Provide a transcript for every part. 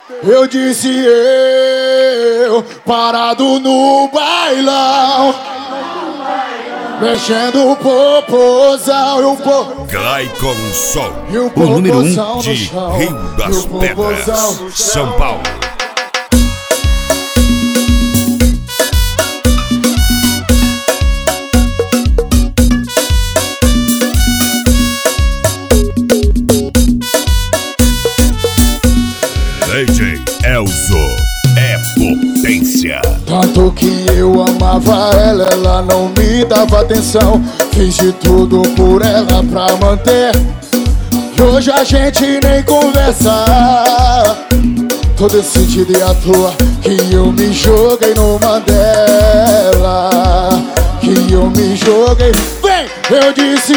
Eu disse eu, parado no bailão, mexendo o popozão. Clayton Som, o número 1 de Rio das Pedras, São Paulo. DJ Elzo é potência. Tanto que eu amava ela, ela não me dava atenção. Fiz de tudo por ela pra manter. E hoje a gente nem conversa. Tô decidido e à toa que eu me joguei no Mandela. Que eu me joguei. Vem! Eu disse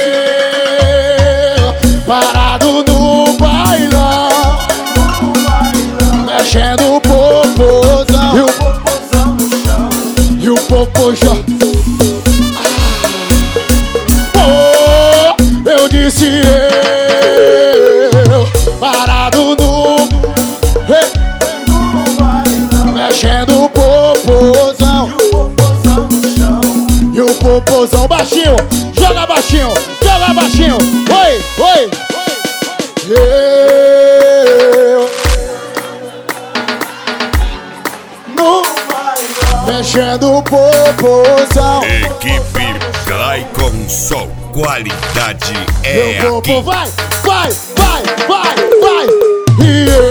eu, parado no bailão, mexendo o popozão. E o popozão. Eu disse eu, parado no mexendo o popozão. E o popozão baixinho, joga baixinho, joga baixinho. Oi, oi. Eu no mexendo o popozão. Equipe Clayton Som, qualidade é aqui. Vai, vai, vai, vai, vai. E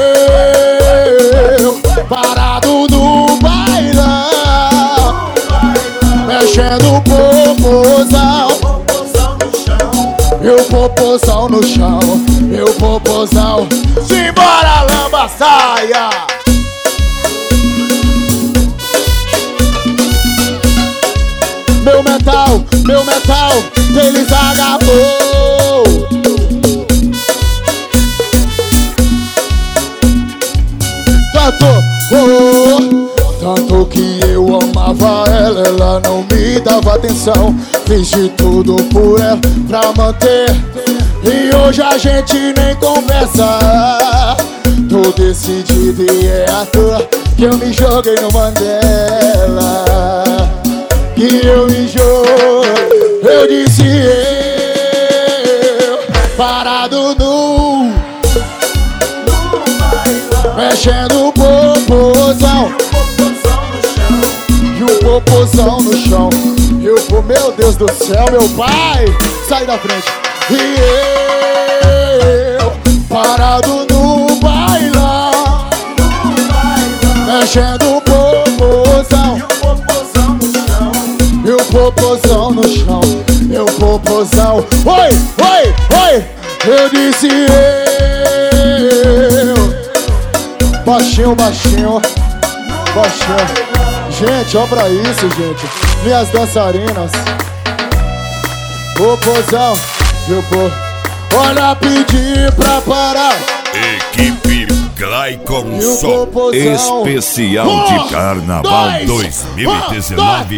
eu, parado no bailão, mexendo o popozão. Meu popozão no chão, meu popozão. Simbora, lamba, saia. Meu metal, eles agarrou. Tanto que eu amava ela, ela não me dava atenção. Fiz de tudo por ela pra manter. E hoje a gente nem conversa. Tô decidido e é à toa que eu me joguei no Mandela. Que eu me joguei. Eu disse eu, parado no mexendo o popozão. E o popozão no chão. E o meu Deus do céu, meu pai, sai da frente. E eu, parado no bailão, mexendo o popozão. E o popozão no chão, e o popozão. Oi, oi, oi. Eu disse eu, baixinho, baixinho, baixinho. Gente, olha pra isso, gente. Minhas dançarinas. Popozão, meu povo. Olha, pedir pra parar. Equipe Clayton Som, especial de Carnaval 2019.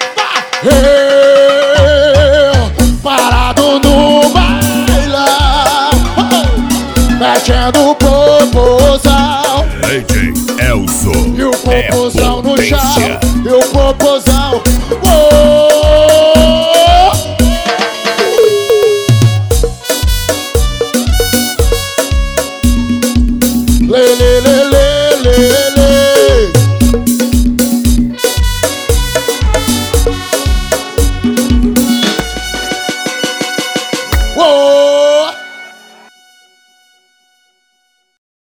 Eu, parado no bailão, mexendo o popozão. DJ Elzo E o popozão é no chão, potência. e o popozão.